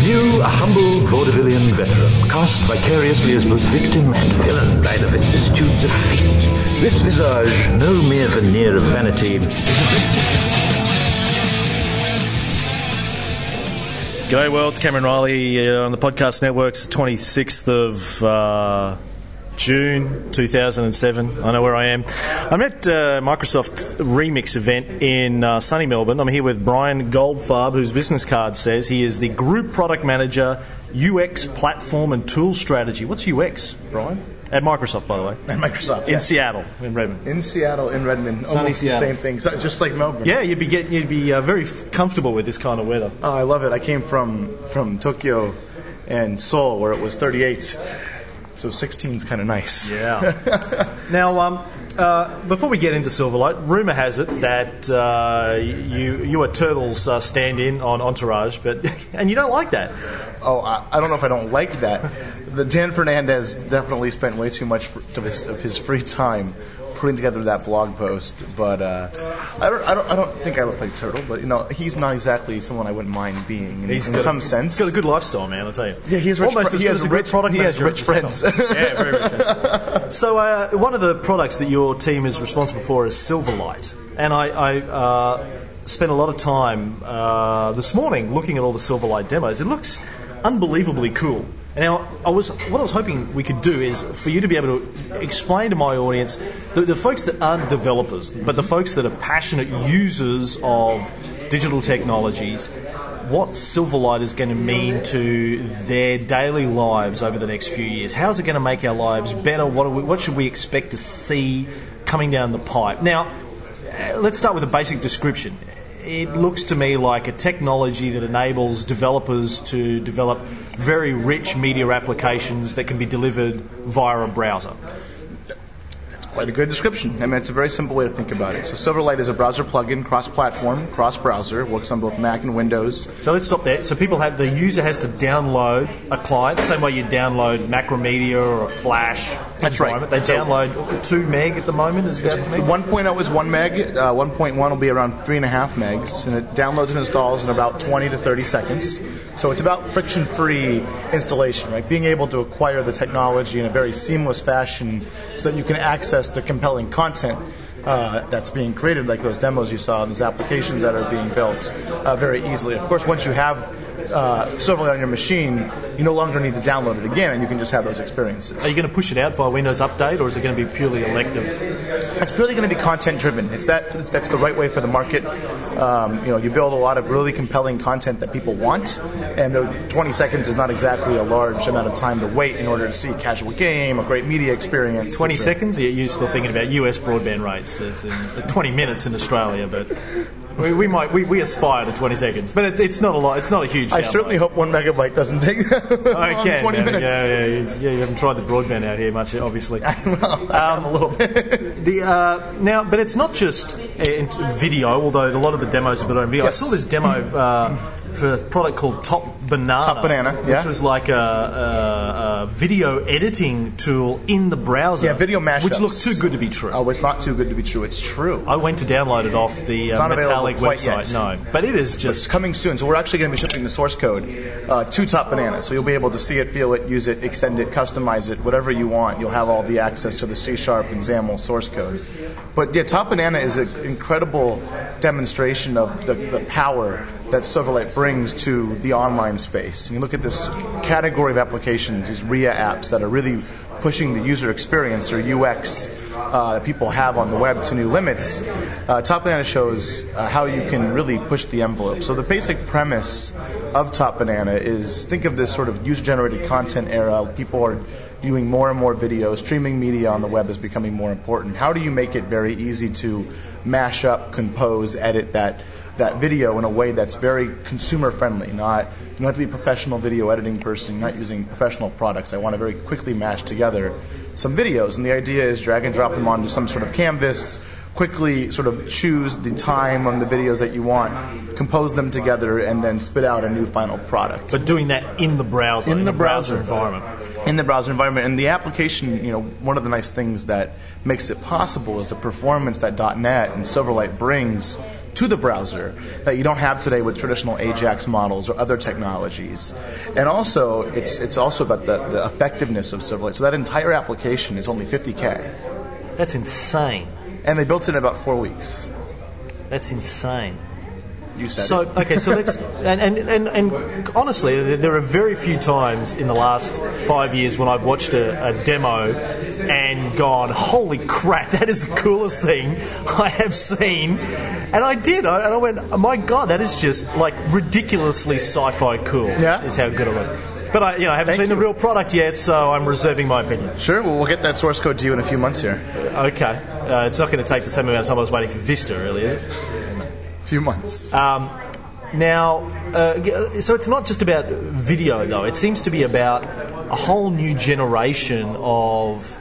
View a humble vaudevillian veteran, cast vicariously as both victim and villain by the vicissitudes of fate. This visage, no mere veneer of vanity, is G'day world, it's Cameron Riley on the Podcast Network's 26th of June 2007. I know where I am. I'm at Microsoft Remix event in sunny Melbourne. I'm here with Brian Goldfarb, whose business card says he is the Group Product Manager, UX Platform and Tool Strategy. What's UX, Brian? At Microsoft, by the way. At Microsoft, in Seattle, in Redmond. In Seattle, in Redmond. Sunny almost Seattle. The same thing, so, just like Melbourne. Yeah, you'd be very comfortable with this kind of weather. Oh, I love it. I came from Tokyo and Seoul, where it was 38. So 16 is kind of nice. Yeah. Now, before we get into Silverlight, rumour has it that you are Turtle's stand-in on Entourage, and you don't like that. Oh, I don't know if I don't like that. The Dan Fernandez definitely spent way too much of his free time putting together that blog post, but I don't think I look like Turtle, but he's not exactly someone I wouldn't mind being in some sense. He's got a good lifestyle, man, I'll tell you. Yeah, he has rich friends. Yeah, very rich. So one of the products that your team is responsible for is Silverlight, and I spent a lot of time this morning looking at all the Silverlight demos. It looks unbelievably cool. Now, what I was hoping we could do is for you to be able to explain to my audience, the folks that aren't developers, but the folks that are passionate users of digital technologies, what Silverlight is going to mean to their daily lives over the next few years. How's it going to make our lives better? What should we expect to see coming down the pipe? Now, let's start with a basic description. It looks to me like a technology that enables developers to develop very rich media applications that can be delivered via a browser. Quite a good description. I mean, it's a very simple way to think about it. So Silverlight is a browser plugin, cross-platform, cross-browser, works on both Mac and Windows. So let's stop there. So the user has to download a client, the same way you download Macromedia or a Flash environment. Right. They download 2 meg at the moment, is that me? 1.0 is 1 meg, 1.1 will be around 3.5 megs, and it downloads and installs in about 20 to 30 seconds. So it's about friction-free installation, right? Being able to acquire the technology in a very seamless fashion so that you can access the compelling content that's being created, like those demos you saw, these applications that are being built very easily. Of course, once you have Silverlight on your machine, you no longer need to download it again, and you can just have those experiences. Are you going to push it out via Windows Update, or is it going to be purely elective? It's purely going to be content-driven. That's the right way for the market. You build a lot of really compelling content that people want, and the 20 seconds is not exactly a large amount of time to wait in order to see a casual game, a great media experience. 20 seconds? You're still thinking about US broadband rates. It's 20 minutes in Australia, but we aspire to 20 seconds. But it's not a lot. It's not a huge. I certainly hope 1 megabyte doesn't take 20 minutes. Yeah. You haven't tried the broadband out here much, obviously. A little bit. Now, but it's not just video, although a lot of the demos are built on video. Yes. I saw this demo for a product called Top Banana, yeah. Which was like a video editing tool in the browser. Yeah, video mashups. Which looked too good to be true. Oh, it's not too good to be true. It's true. I went to download it off the Metallic website. Yet. No, but it is just... It's coming soon. So we're actually going to be shipping the source code to Top Banana. So you'll be able to see it, feel it, use it, extend it, customize it, whatever you want. You'll have all the access to the C# and XAML source code. But yeah, Top Banana is an incredible demonstration of the power that Silverlight brings to the online space. And you look at this category of applications, these RIA apps that are really pushing the user experience or UX that people have on the web to new limits. Top Banana shows how you can really push the envelope. So the basic premise of Top Banana is, think of this sort of user-generated content era. People are doing more and more videos. Streaming media on the web is becoming more important. How do you make it very easy to mash up, compose, edit that video in a way that's very consumer-friendly? You don't have to be a professional video editing person. You're not using professional products. I want to very quickly mash together some videos, and the idea is drag and drop them onto some sort of canvas, quickly sort of choose the time on the videos that you want, compose them together, and then spit out a new final product. But doing that in the browser, in the browser environment. In the browser environment. And the application, one of the nice things that makes it possible is the performance that .NET and Silverlight brings to the browser that you don't have today with traditional Ajax models or other technologies. And also, it's also about the effectiveness of Silverlight. So that entire application is only $50K. That's insane. And they built it in about 4 weeks. That's insane. You said it. Okay, so let's and honestly, there are very few times in the last 5 years when I've watched a demo and gone, "Holy crap, that is the coolest thing I have seen." And I did, and I went, "My God, that is just like ridiculously sci-fi cool." Yeah, is how good it looked. But I haven't seen the real product yet, so I'm reserving my opinion. Sure, well, we'll get that source code to you in a few months here. Okay, it's not going to take the same amount of time I was waiting for Vista, really, is it? Few months. Now, so it's not just about video, though. It seems to be about a whole new generation of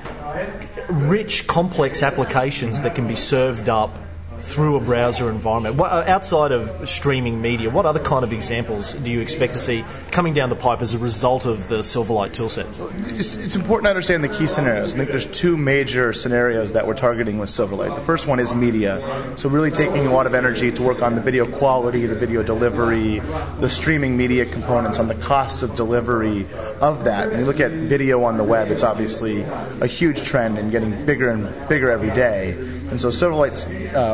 rich, complex applications that can be served up through a browser environment. Outside of streaming media, what other kind of examples do you expect to see coming down the pipe as a result of the Silverlight toolset? It's important to understand the key scenarios. I think there's two major scenarios that we're targeting with Silverlight. The first one is media. So really taking a lot of energy to work on the video quality, the video delivery, the streaming media components, on the cost of delivery of that. When you look at video on the web, it's obviously a huge trend and getting bigger and bigger every day. And so Silverlight's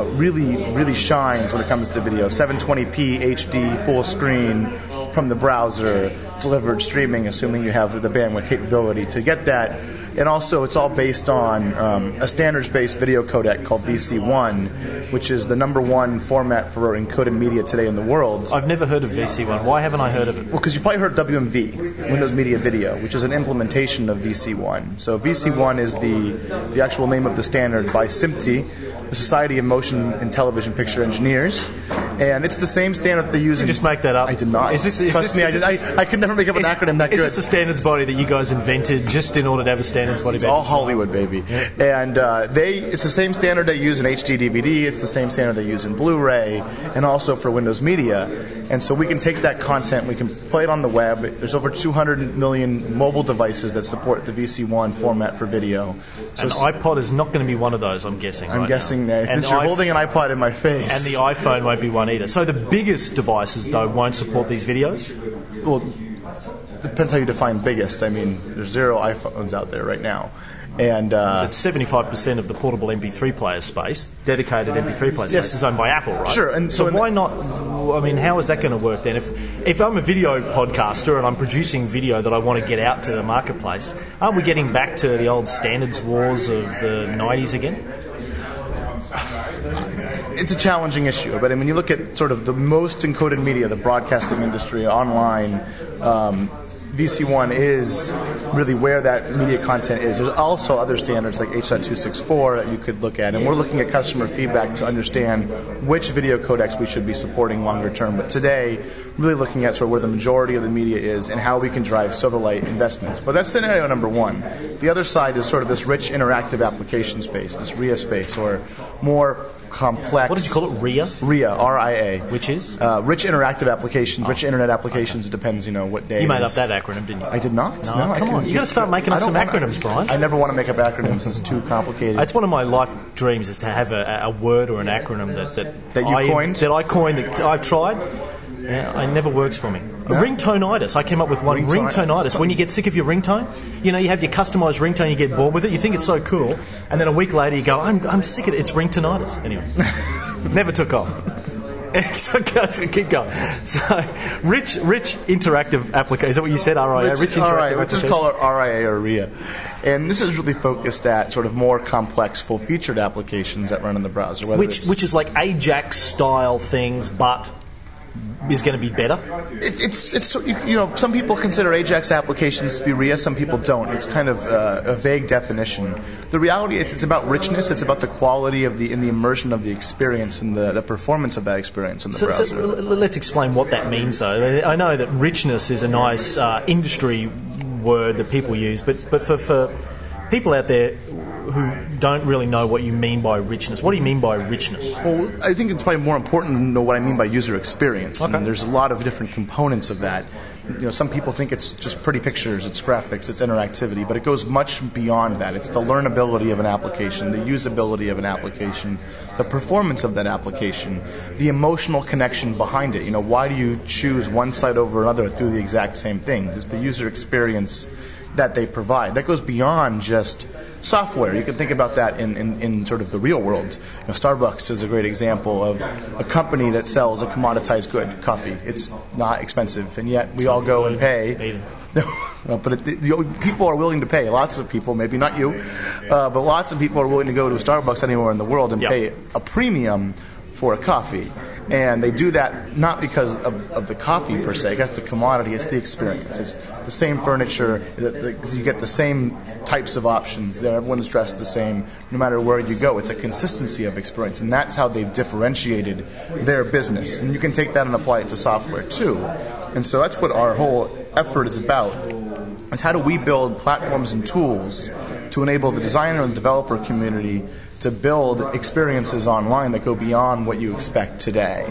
really shines when it comes to video. 720p HD full screen from the browser, delivered streaming, assuming you have the bandwidth capability to get that. And also, it's all based on a standards-based video codec called VC1, which is the number one format for encoded media today in the world. I've never heard of VC1. Why haven't I heard of it? Well, because you probably heard WMV, Windows Media Video, which is an implementation of VC1. So VC1 is the actual name of the standard by SMPTE, the Society of Motion and Television Picture Engineers, and it's the same standard that they use. You just make that up? I did not. Trust me, I could never make up an acronym that good. Is this a standards body that you guys invented just in order to have a standards body? It's all Hollywood, baby. Yeah. And it's the same standard they use in HD DVD. It's the same standard they use in Blu-ray, and also for Windows Media. And so we can take that content, we can play it on the web. There's over 200 million mobile devices that support the VC1 format for video. So an iPod is not going to be one of those, I'm guessing. I'm guessing that. Since you're holding an iPod in my face. And the iPhone won't be one either. So the biggest devices, though, won't support these videos? Well, depends how you define biggest. I mean, there's 0 iPhones out there right now. And it's 75% of the portable MP3 player space, dedicated MP3 player space, is owned by Apple, right? Sure. And so why not? I mean, how is that going to work then? If I'm a video podcaster and I'm producing video that I want to get out to the marketplace, aren't we getting back to the old standards wars of the 90s again? It's a challenging issue, but I mean, you look at sort of the most encoded media, the broadcasting industry, online. VC1 is really where that media content is. There's also other standards like H.264 that you could look at, and we're looking at customer feedback to understand which video codecs we should be supporting longer term. But today, really looking at sort of where the majority of the media is and how we can drive Silverlight investments. But that's scenario number one. The other side is sort of this rich interactive application space, this RIA space, or more complex. What did you call it? RIA? RIA, R-I-A. Which is? Rich interactive applications, rich internet applications. It depends, what day. You made up that acronym, didn't you? I did not. No, come on. You got to start making up some acronyms, Brian. I never want to make up acronyms. It's too complicated. It's one of my life dreams is to have a word or an acronym that you coined. That I coined. That I've tried. Yeah, it never works for me. No? Ringtone-itis. I came up with one. Ringtone-itis. When you get sick of your ringtone, you have your customised ringtone, you get bored with it, you think it's so cool, and then a week later you go, I'm sick of it, it's ringtone-itis. Anyway, never took off. So keep going. So, rich interactive application. Is that what you said, RIA? Rich interactive Let's just call it RIA or RIA. And this is really focused at sort of more complex, full-featured applications that run in the browser. Which is like Ajax-style things, but is going to be better? It's some people consider Ajax applications to be RIA, some people don't. It's kind of a vague definition. The reality is it's about richness, it's about the quality of the immersion of the experience and the performance of that experience in the browser. So let's explain what that means, though. I know that richness is a nice industry word that people use, but for people out there who don't really know what you mean by richness. What do you mean by richness? Well, I think it's probably more important to know what I mean by user experience. Okay. And there's a lot of different components of that. some people think it's just pretty pictures, it's graphics, it's interactivity, but it goes much beyond that. It's the learnability of an application, the usability of an application, the performance of that application, the emotional connection behind it. Why do you choose one site over another through the exact same things? It's the user experience that they provide. That goes beyond just software. You can think about that in sort of the real world. Starbucks is a great example of a company that sells a commoditized good, coffee. It's not expensive, and yet we all go and pay. But people are willing to pay. Lots of people, maybe not you, but lots of people are willing to go to a Starbucks anywhere in the world and pay a premium for a coffee. And they do that not because of the coffee per se. That's the commodity. It's the experience. It's the same furniture. You get the same types of options. Everyone's dressed the same no matter where you go. It's a consistency of experience. And that's how they've differentiated their business. And you can take that and apply it to software too. And so that's what our whole effort is about. Is how do we build platforms and tools to enable the designer and developer community to build experiences online that go beyond what you expect today.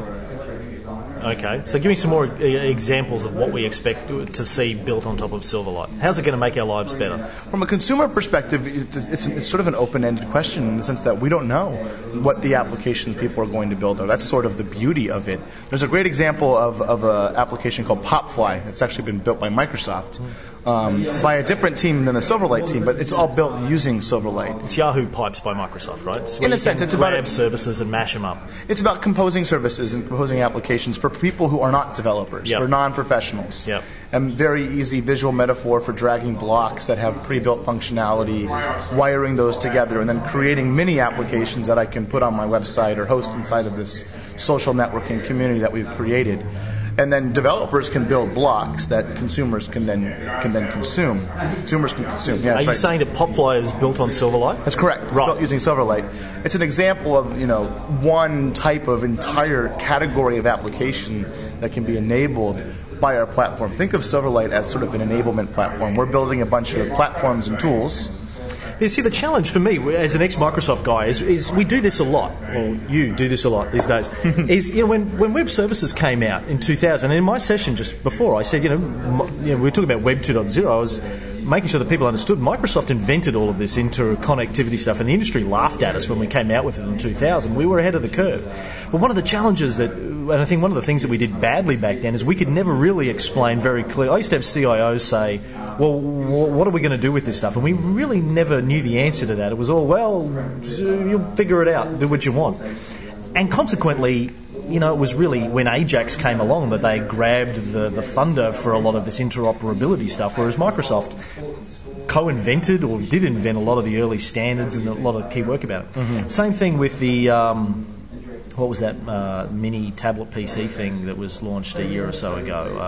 Okay, so give me some more examples of what we expect to see built on top of Silverlight. How's it going to make our lives better? From a consumer perspective, it's sort of an open-ended question in the sense that we don't know what the applications people are going to build are. That's sort of the beauty of it. There's a great example of an application called Popfly. It's actually been built by Microsoft. By a different team than the Silverlight team, but it's all built using Silverlight. It's Yahoo Pipes by Microsoft, right? So in a sense, it's about grab services and mash them up. It's about composing services and composing applications for people who are not developers, or non-professionals. Yep. And very easy visual metaphor for dragging blocks that have pre-built functionality, wiring those together, and then creating mini applications that I can put on my website or host inside of this social networking community that we've created. And then developers can build blocks that consumers can then consume. Consumers can consume. Yeah, are you saying that Popfly is built on Silverlight? That's correct. It's built using Silverlight. It's an example of one type of entire category of application that can be enabled by our platform. Think of Silverlight as sort of an enablement platform. We're building a bunch of platforms and tools. You see, the challenge for me as an ex-Microsoft guy is we do this a lot. Well, you do this a lot these days. Is when web services came out in 2000, and in my session just before, I said, we were talking about Web 2.0. I was making sure that people understood Microsoft invented all of this interconnectivity stuff, and the industry laughed at us when we came out with it in 2000. We were ahead of the curve. But one of the challenges and I think one of the things that we did badly back then is we could never really explain very clearly. I used to have CIOs say, well, what are we going to do with this stuff? And we really never knew the answer to that. It was all, well, you'll figure it out, do what you want. And consequently, it was really when Ajax came along that they grabbed the thunder for a lot of this interoperability stuff, whereas Microsoft co-invented or did invent a lot of the early standards and a lot of key work about it. Mm-hmm. Same thing with the... what was that mini tablet PC thing that was launched a year or so ago?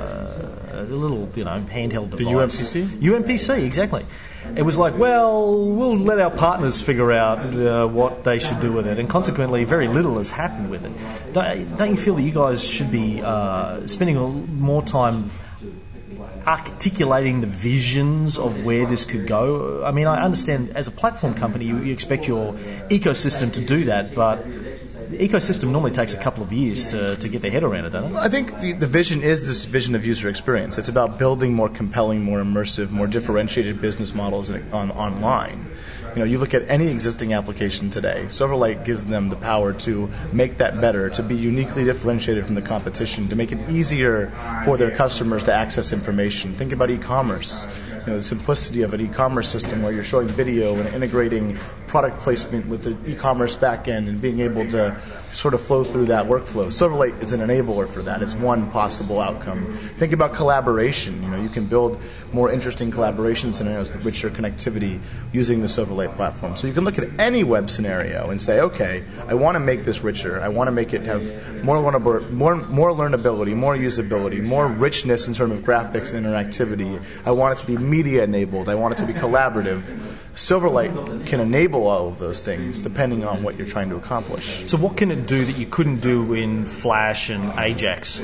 A little, handheld device. The UMPC? UMPC, exactly. It was like, well, we'll let our partners figure out what they should do with it, and consequently, very little has happened with it. Don't you feel that you guys should be spending more time articulating the visions of where this could go? I mean, I understand as a platform company, you expect your ecosystem to do that, but the ecosystem normally takes a couple of years to get their head around it, doesn't it? I think the vision is this vision of user experience. It's about building more compelling, more immersive, more differentiated business models online. You look at any existing application today, Silverlight gives them the power to make that better, to be uniquely differentiated from the competition, to make it easier for their customers to access information. Think about e-commerce. The simplicity of an e-commerce system where you're showing video and integrating product placement with the e-commerce backend and being able to sort of flow through that workflow. Silverlight is an enabler for that. It's one possible outcome. Think about collaboration. You can build more interesting collaboration scenarios with richer connectivity using the Silverlight platform. So you can look at any web scenario and say, okay, I want to make this richer. I want to make it have more learnability, more usability, more richness in terms of graphics and interactivity. I want it to be media enabled. I want it to be collaborative. Silverlight can enable all of those things depending on what you're trying to accomplish. So what can it do that you couldn't do in Flash and Ajax?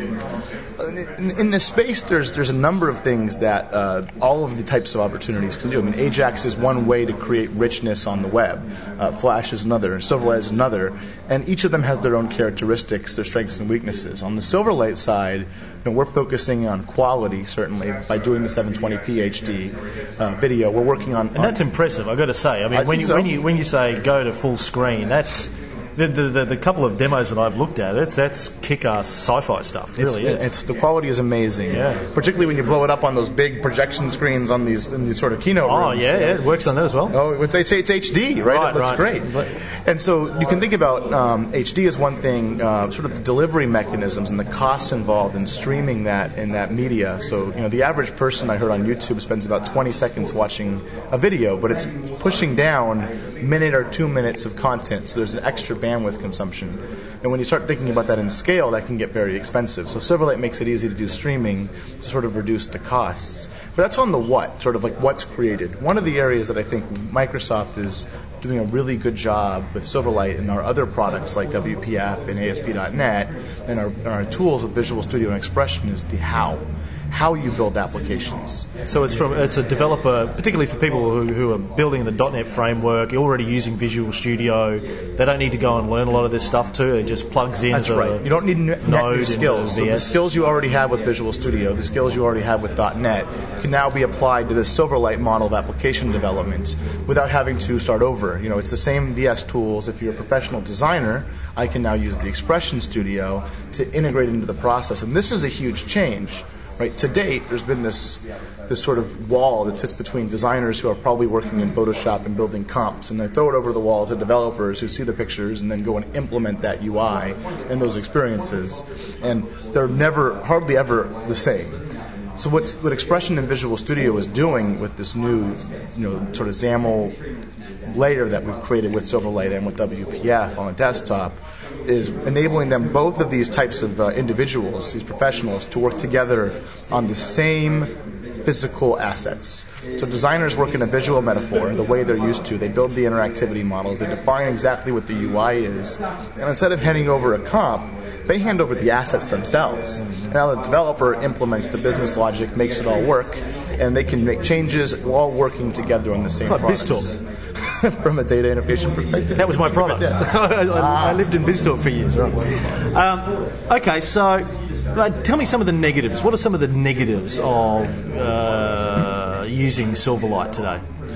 In this space, there's a number of things that all of the types of opportunities can do. I mean, Ajax is one way to create richness on the web. Flash is another, and Silverlight is another, and each of them has their own characteristics, their strengths and weaknesses. On the Silverlight side, we're focusing on quality, certainly, by doing the 720p HD video. We're working on... And that's impressive, I've got to say. I mean, when you say go to full screen, that's... The couple of demos that I've looked at, that's kick-ass sci-fi stuff. It really is. The quality is amazing. Yeah. Particularly when you blow it up on those big projection screens in these sort of keynote rooms. Oh, yeah, it works on that as well. Oh, it's HD, right? It looks great. And so you can think about HD as one thing, sort of the delivery mechanisms and the costs involved in streaming that in that media. So, the average person I heard on YouTube spends about 20 seconds watching a video, but it's pushing down a minute or 2 minutes of content. So there's an extra bandwidth consumption. And when you start thinking about that in scale, that can get very expensive. So Silverlight makes it easy to do streaming to sort of reduce the costs. But that's on the what, sort of like what's created. One of the areas that I think Microsoft is doing a really good job with Silverlight and our other products like WPF and ASP.NET and our tools with Visual Studio and Expression is the how you build applications. So it's a developer, particularly for people who are building the .NET framework, you're already using Visual Studio. They don't need to go and learn a lot of this stuff too. It just plugs in. That's right. You don't need net new skills. So the skills you already have with Visual Studio, the skills you already have with .NET, can now be applied to this Silverlight model of application development without having to start over. It's the same VS tools. If you're a professional designer, I can now use the Expression Studio to integrate into the process. And this is a huge change. Right. To date, there's been this sort of wall that sits between designers who are probably working in Photoshop and building comps, and they throw it over the wall to developers who see the pictures and then go and implement that UI and those experiences, and they're hardly ever the same. So what Expression and Visual Studio is doing with this new, sort of XAML layer that we've created with Silverlight and with WPF on the desktop is enabling them, both of these types of individuals, these professionals, to work together on the same physical assets. So designers work in a visual metaphor, the way they're used to. They build the interactivity models. They define exactly what the UI is. And instead of handing over a comp, they hand over the assets themselves. Now the developer implements the business logic, makes it all work, and they can make changes all working together on the same products. BizTalk. From a data integration perspective. That was my product. I lived in BizTalk for years. Right. Okay, so tell me some of the negatives. What are some of the negatives of using Silverlight today?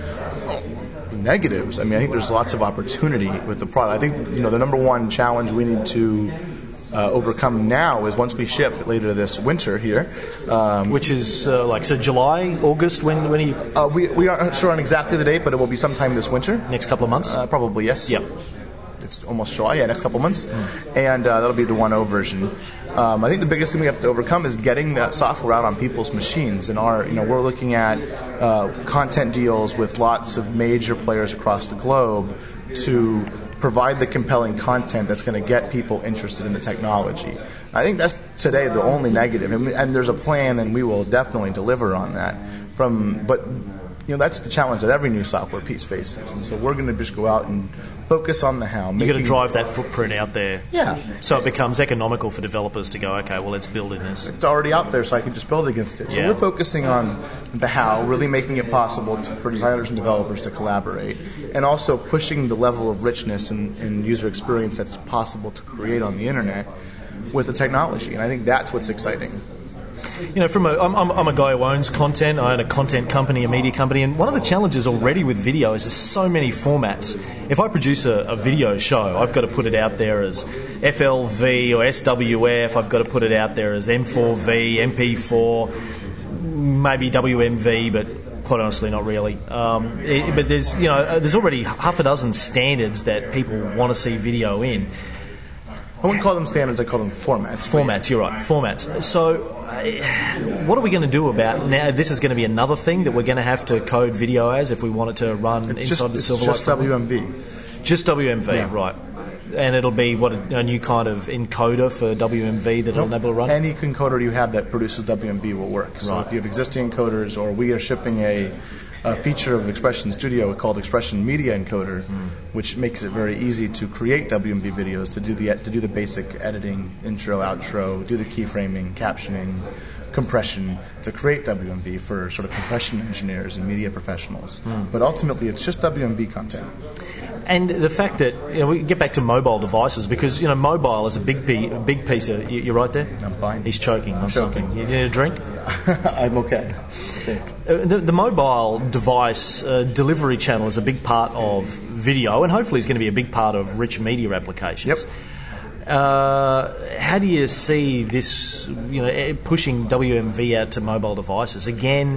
Negatives? I think there's lots of opportunity with the product. I think the number one challenge we need to overcome now is once we ship later this winter here, which is July, August. When are you? We aren't sure on exactly the date, but it will be sometime this winter. Next couple of months, probably yes. Yep. It's almost July, next couple of months, and that'll be the 1.0 version. I think the biggest thing we have to overcome is getting that software out on people's machines. And we're looking at content deals with lots of major players across the globe to provide the compelling content that's going to get people interested in the technology. I think that's today the only negative, and there's a plan, and we will definitely deliver on that. But that's the challenge that every new software piece faces, and so we're going to just go out and focus on the how. You've got to drive that footprint out there. Yeah. So it becomes economical for developers to go, okay, well, let's build in this. It's already out there, so I can just build against it. So we're focusing on the how, really making it possible for designers and developers to collaborate, and also pushing the level of richness and user experience that's possible to create on the internet with the technology. And I think that's what's exciting. I'm a guy who owns content. I own a content company, a media company, and one of the challenges already with video is there's so many formats. If I produce a video show, I've got to put it out there as FLV or SWF. I've got to put it out there as M4V, MP4, maybe WMV, but quite honestly, not really. But there's already half a dozen standards that people want to see video in. I wouldn't call them standards, I call them formats. Formats, you're right, formats. So what are we going to do about now? This is going to be another thing that we're going to have to code video as if we want it to run inside the Silverlight. Just WMV. Just WMV, right. And it'll be a new kind of encoder for WMV that'll enable to run? Any encoder you have that produces WMV will work. So if you have existing encoders, or we are shipping a feature of Expression Studio called Expression Media Encoder, which makes it very easy to create WMV videos, to do the basic editing, intro, outro, do the keyframing, captioning, compression, to create WMV for sort of compression engineers and media professionals. But ultimately, it's just WMV content. And the fact that we get back to mobile devices, because mobile is a big piece of. You're right there. I'm fine. He's choking on something. You need a drink? I'm okay. The mobile device delivery channel is a big part of video, and hopefully is going to be a big part of rich media applications. Yep. How do you see this, pushing WMV out to mobile devices? Again,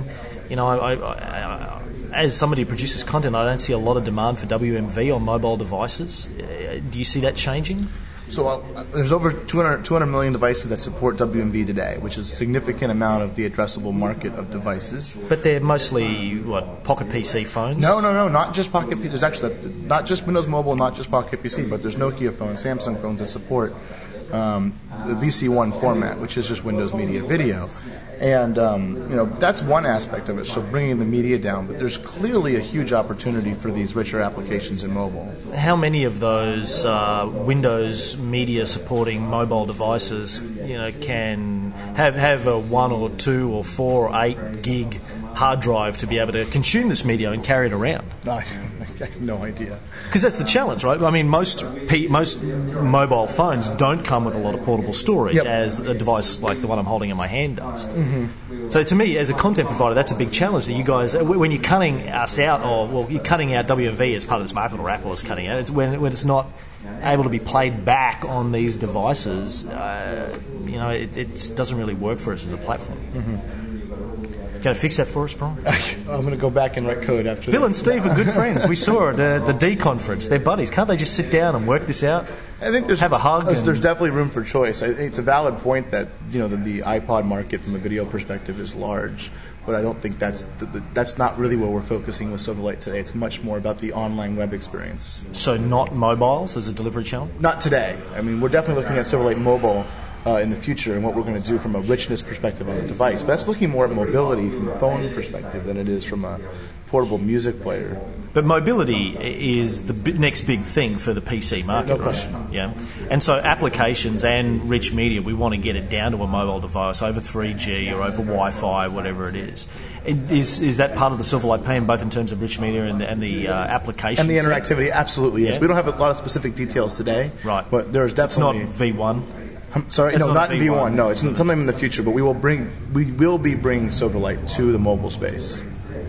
I as somebody who produces content, I don't see a lot of demand for WMV on mobile devices. Do you see that changing? So there's over 200 million devices that support WMV today, which is a significant amount of the addressable market of devices. But they're mostly, Pocket PC phones? No, not just Pocket PC. There's actually not just Windows Mobile, not just Pocket PC, but there's Nokia phones, Samsung phones that support the VC1 format, which is just Windows Media Video. And, that's one aspect of it, so bringing the media down. But there's clearly a huge opportunity for these richer applications in mobile. How many of those Windows media supporting mobile devices, can have a 1 or 2 or 4 or 8 gig hard drive to be able to consume this media and carry it around? I have no idea. Because that's the challenge, right? I mean, most mobile phones don't come with a lot of portable storage, as a device like the one I'm holding in my hand does. Mm-hmm. So to me, as a content provider, that's a big challenge that you guys, when you're cutting us out, you're cutting out WMV as part of this market, or Apple is cutting out, it's when it's not able to be played back on these devices, it doesn't really work for us as a platform. Mm-hmm. Can I fix that for us, Brian? I'm going to go back and write code after Bill and Steve are good friends. We saw it at the D conference. They're buddies. Can't they just sit down and work this out? I think have a hug. There's definitely room for choice. I think it's a valid point that the iPod market from a video perspective is large, but I don't think that's not really where we're focusing with Silverlight today. It's much more about the online web experience. So not mobiles as a delivery channel? Not today. I mean, we're definitely looking at Silverlight Mobile in the future and what we're going to do from a richness perspective on the device. But that's looking more at mobility from a phone perspective than it is from a portable music player. But mobility is the next big thing for the PC market, no question. Right? Yeah. And so applications and rich media, we want to get it down to a mobile device over 3G or over Wi-Fi, whatever it is. Is that part of the Silverlight plan, both in terms of rich media and the application? And the interactivity, absolutely, yes. Yeah. We don't have a lot of specific details today. Right. But there's definitely... It's not V1? Sorry, no, not V1. No, it's sometime in the future. But we will be bringing Silverlight to the mobile space.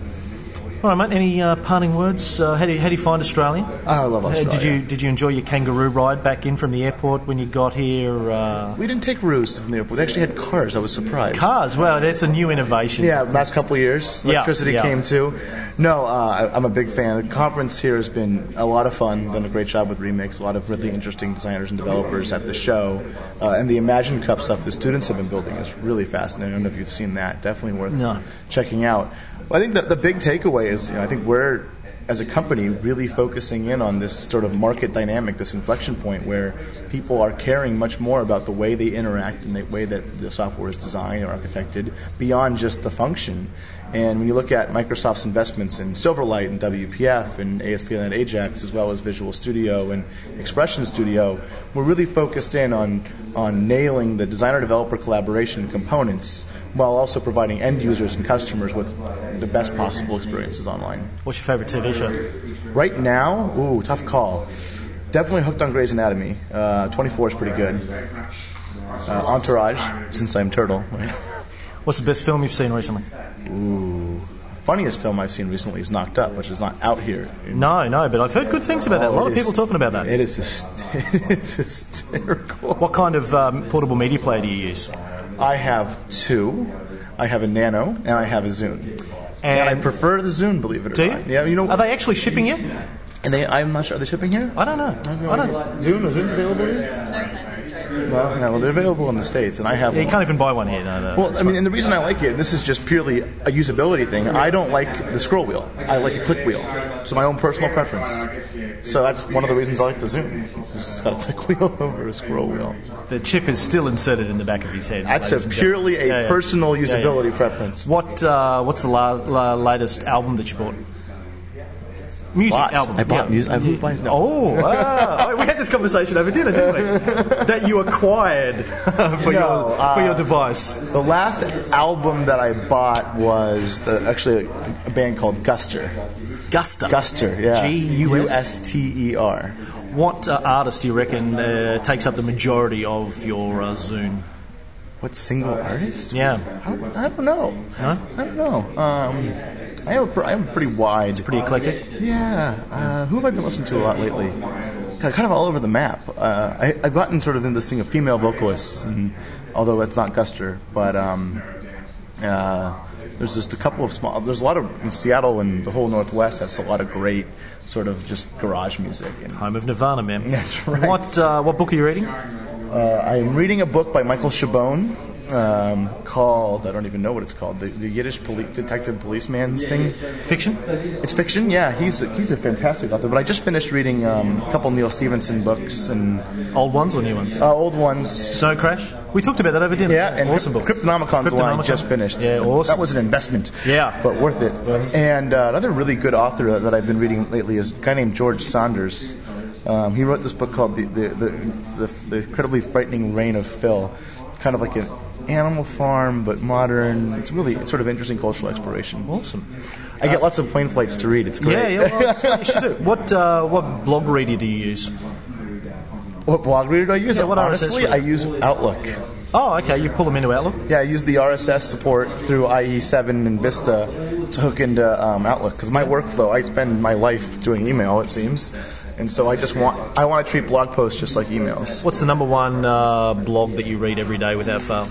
All right, mate. Any parting words? How do you find Australia? I love Australia. Did you enjoy your kangaroo ride back in from the airport when you got here? We didn't take roos from the airport. They actually had cars. I was surprised. Cars? Well, that's a new innovation. Yeah, last couple of years, electricity came too. No, I'm a big fan. The conference here has been a lot of fun. Done a great job with Remix. A lot of really interesting designers and developers at the show. And the Imagine Cup stuff the students have been building is really fascinating. I don't know if you've seen that. Definitely worth checking out. Well, I think the big takeaway is, I think we're, as a company, really focusing in on this sort of market dynamic, this inflection point where people are caring much more about the way they interact and the way that the software is designed or architected beyond just the function. And when you look at Microsoft's investments in Silverlight and WPF and ASP.NET Ajax, as well as Visual Studio and Expression Studio, we're really focused in on nailing the designer-developer collaboration components while also providing end users and customers with the best possible experiences online. What's your favorite TV show? Right now, tough call. Definitely hooked on Grey's Anatomy. 24 is pretty good. Entourage, since I'm Turtle. Right? What's the best film you've seen recently? Funniest film I've seen recently is Knocked Up, which is not out here. No, but I've heard good things about that. A lot of people talking about that. It's hysterical. What kind of portable media player do you use? I have 2. I have a Nano and I have a Zune. And I prefer the Zune, believe it or not. Yeah, are they actually shipping yet? And I'm not sure. Are they shipping here? I don't know. Zune's available here? Well, they're available in the States, and I have Yeah, you one. can't even buy one here. No. Well, I mean, and the reason I like it, this is just purely a usability thing. I don't like the scroll wheel. I like a click wheel. So my own personal preference. So that's one of the reasons I like the Zoom. It's got a click wheel over a scroll wheel. The chip is still inserted in the back of his head. That's ladies a and purely gentlemen. a personal usability preference. What's the latest album that you bought? Music album. I bought yeah. music. I bought no. Oh, we had this conversation over dinner, didn't we? That you acquired for your device. The last album that I bought was actually a band called Guster. Guster, yeah. Guster. Uster. What artist do you reckon takes up the majority of your Zune? What single artist? Yeah. I don't know. No? I don't know. I am pretty wide. Pretty eclectic? Yeah. Who have I been listening to a lot lately? Kind of all over the map. I've gotten sort of into this thing of female vocalists, and, although it's not Guster, but there's just a couple of small. There's a lot of in Seattle and the whole Northwest. That's a lot of great sort of just garage music. And Home of Nirvana, man. That's right. What book are you reading? I'm reading a book by Michael Chabon called, I don't even know what it's called, the Yiddish detective policeman thing. Fiction? It's fiction, yeah. He's a fantastic author. But I just finished reading a couple Neil Stephenson books and Old ones or new ones? old ones. Snow Crash? We talked about that over dinner. Yeah, and awesome book. Cryptonomicon's the one I just finished. Yeah, awesome. That was an investment. Yeah. But worth it. And another really good author that I've been reading lately is a guy named George Saunders. He wrote this book called the Incredibly Frightening Reign of Phil. Kind of like an Animal Farm, but modern. It's sort of interesting cultural exploration. Awesome. I get lots of plane flights to read. It's great. Yeah, well, that's what you should do. What blog reader do you use? What blog reader do I use? Yeah, what Honestly, RSS I use Outlook. Oh, okay. You pull them into Outlook? Yeah, I use the RSS support through IE7 and Vista to hook into Outlook. Because my workflow, I spend my life doing email, it seems. And so I want to treat blog posts just like emails. What's the number one blog that you read every day without fail?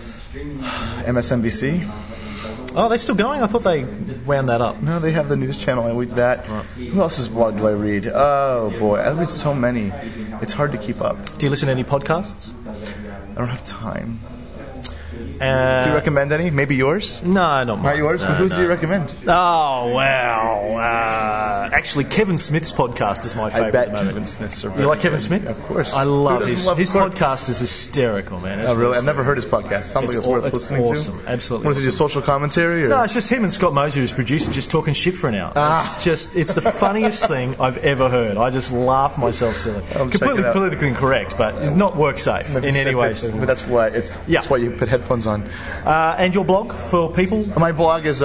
MSNBC. Oh, they're still going? I thought they wound that up. No, they have the news channel. I read that. Right. Who else's blog do I read? Oh, boy. I read so many. It's hard to keep up. Do you listen to any podcasts? I don't have time. Do you recommend any? Maybe yours? No, not mine. Not yours? No, Whose do you recommend? Oh, well. Actually, Kevin Smith's podcast is my favourite I bet at the moment. Kevin Smith's are You like Kevin Smith? Of course. I love his podcast is hysterical, man. Oh, really? I've never heard his podcast. Sounds like it's worth listening awesome. to. Absolutely. Was it just social commentary? Or? No, it's just him and Scott Moser, who's producer, just talking shit for an hour. It's the funniest thing I've ever heard. I just laugh myself silly. Completely politically incorrect, but not work safe in any way. But that's why that's why you put headphones on. And your blog for people? My blog is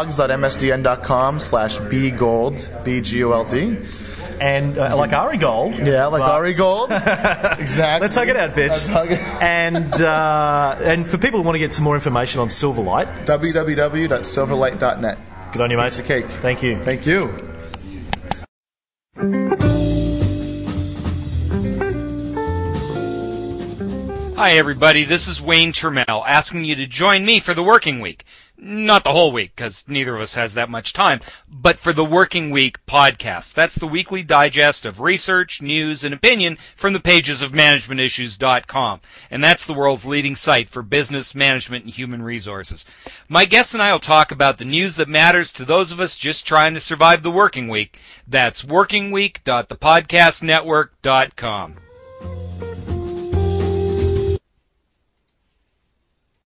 blogs.msdn.com/bgold, B-G-O-L-D. And like Ari Gold. Yeah, like Ari Gold. Exactly. Let's hug it out, bitch. And for people who want to get some more information on Silverlight, www.silverlight.net. Good on you, mate. Piece of cake. Thank you. Thank you. Hi, everybody. This is Wayne Termel asking you to join me for the Working Week. Not the whole week, because neither of us has that much time, but for the Working Week podcast. That's the weekly digest of research, news, and opinion from the pages of managementissues.com. And that's the world's leading site for business, management, and human resources. My guests and I will talk about the news that matters to those of us just trying to survive the working week. That's workingweek.thepodcastnetwork.com.